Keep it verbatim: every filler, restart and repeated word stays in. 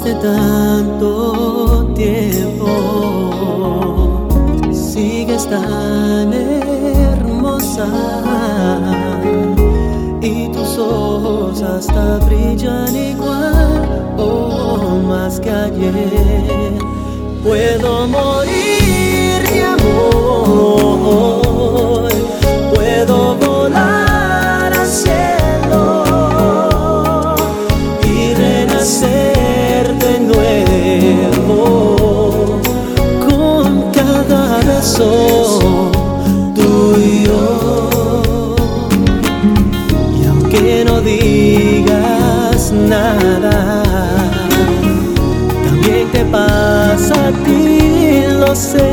de tanto tiempo sigues tan hermosa y tus ojos hasta brillan igual o más que ayer. Puedo morir de amor, puedo volar al cielo y renacer de nuevo con cada beso tuyo. Y aunque no digas nada, también te pasa a ti, lo sé.